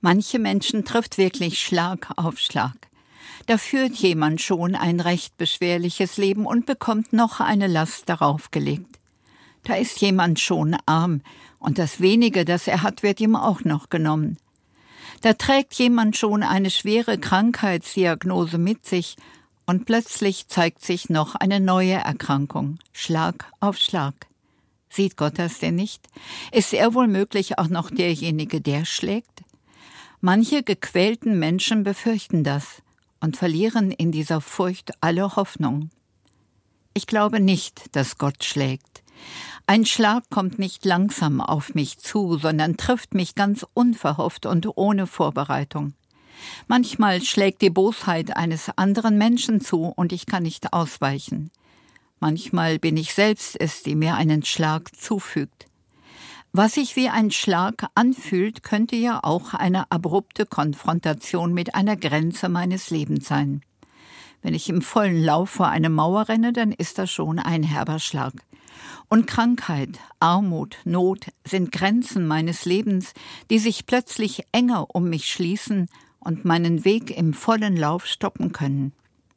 Manche Menschen trifft wirklich Schlag auf Schlag. Da führt jemand schon ein recht beschwerliches Leben und bekommt noch eine Last darauf gelegt. Da ist jemand schon arm und das Wenige, das er hat, wird ihm auch noch genommen. Da trägt jemand schon eine schwere Krankheitsdiagnose mit sich und plötzlich zeigt sich noch eine neue Erkrankung, Schlag auf Schlag. Sieht Gott das denn nicht? Ist er wohl möglich auch noch derjenige, der schlägt? Manche gequälten Menschen befürchten das und verlieren in dieser Furcht alle Hoffnung. Ich glaube nicht, dass Gott schlägt. Ein Schlag kommt nicht langsam auf mich zu, sondern trifft mich ganz unverhofft und ohne Vorbereitung. Manchmal schlägt die Bosheit eines anderen Menschen zu und ich kann nicht ausweichen. Manchmal bin ich selbst es, die mir einen Schlag zufügt. Was sich wie ein Schlag anfühlt, könnte ja auch eine abrupte Konfrontation mit einer Grenze meines Lebens sein. Wenn ich im vollen Lauf vor eine Mauer renne, dann ist das schon ein herber Schlag. Und Krankheit, Armut, Not sind Grenzen meines Lebens, die sich plötzlich enger um mich schließen und meinen Weg im vollen Lauf stoppen können.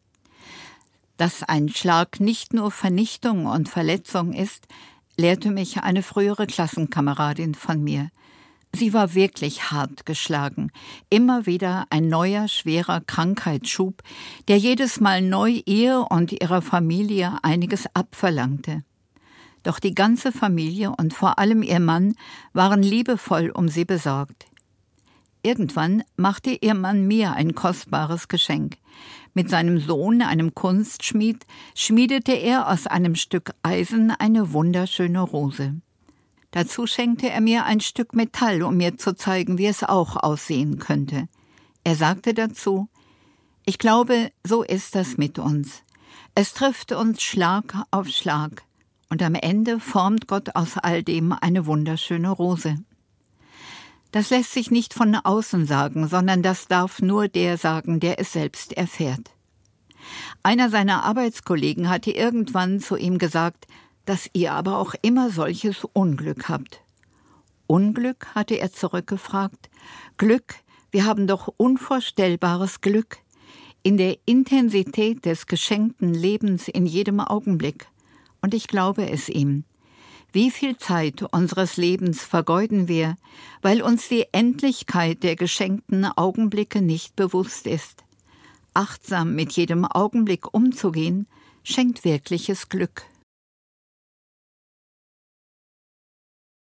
Dass ein Schlag nicht nur Vernichtung und Verletzung ist, lehrte mich eine frühere Klassenkameradin von mir. Sie war wirklich hart geschlagen. Immer wieder ein neuer, schwerer Krankheitsschub, der jedes Mal neu ihr und ihrer Familie einiges abverlangte. Doch die ganze Familie und vor allem ihr Mann waren liebevoll um sie besorgt. Irgendwann machte ihr Mann mir ein kostbares Geschenk. Mit seinem Sohn, einem Kunstschmied, schmiedete er aus einem Stück Eisen eine wunderschöne Rose. Dazu schenkte er mir ein Stück Metall, um mir zu zeigen, wie es auch aussehen könnte. Er sagte dazu: Ich glaube, so ist das mit uns. Es trifft uns Schlag auf Schlag. Und am Ende formt Gott aus all dem eine wunderschöne Rose. Das lässt sich nicht von außen sagen, sondern das darf nur der sagen, der es selbst erfährt. Einer seiner Arbeitskollegen hatte irgendwann zu ihm gesagt, dass ihr aber auch immer solches Unglück habt. Unglück, hatte er zurückgefragt. Glück, wir haben doch unvorstellbares Glück. In der Intensität des geschenkten Lebens in jedem Augenblick. Und ich glaube es ihm. Wie viel Zeit unseres Lebens vergeuden wir, weil uns die Endlichkeit der geschenkten Augenblicke nicht bewusst ist. Achtsam mit jedem Augenblick umzugehen, schenkt wirkliches Glück.